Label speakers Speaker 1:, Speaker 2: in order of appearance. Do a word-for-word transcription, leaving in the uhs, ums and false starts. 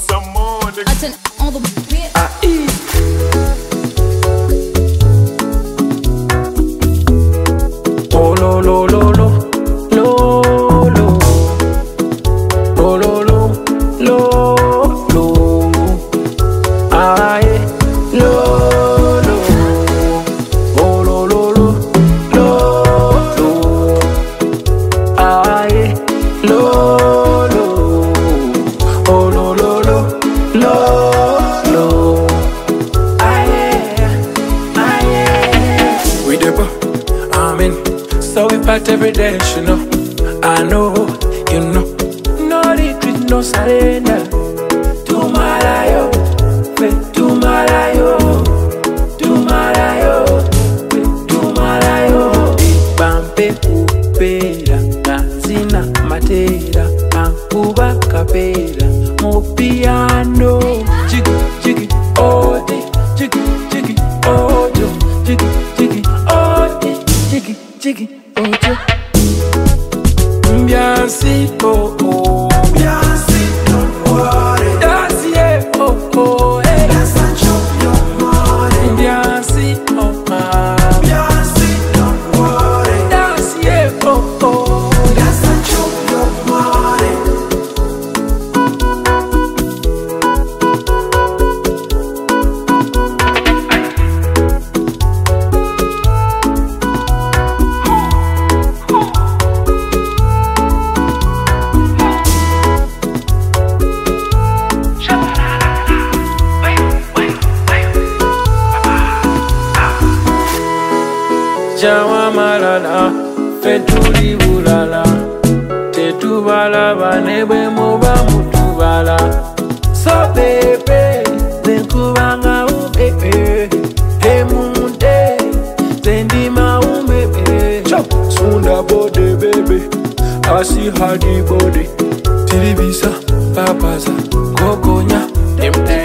Speaker 1: some more.
Speaker 2: I turn all the way.
Speaker 1: I eat. Oh lo lo lo lo lo lo lo lo lo lo lo aye lo lo oh lo lo lo lo lo aye lo lo oh lo lo lo lo lo aye aye we the bar amen. So we part every day, you know. I know, you know. No retreat, no surrender. Tumalayo, fe tumalayo, tumalayo, fe tumalayo. Bampe kupera, kazina matera, ankuba kapera, mo piano. Jiggy, jiggy, odi, jiggy, jiggy, ojo, jiggy, jiggy, odi, jiggy, jiggy. Ojo, Mbiansi, oh oh,
Speaker 3: Mbiansi, don't worry.
Speaker 1: That's yeah, oh oh, hey.
Speaker 3: Yes, I chop your money.
Speaker 1: Mbiansi, oh ah,
Speaker 3: Mbiansi, don't worry.
Speaker 1: that's yeah, oh oh,
Speaker 3: Yes, I chop your money.
Speaker 1: Jawa malala, fetuli bulala, tetubala banebe muba mutubala. So baby, zenkubanga ubebe, hemunde, zendima umebe. Chop, sunda bode baby, I see how the body. Tilibisa, papaza, kokonya, dem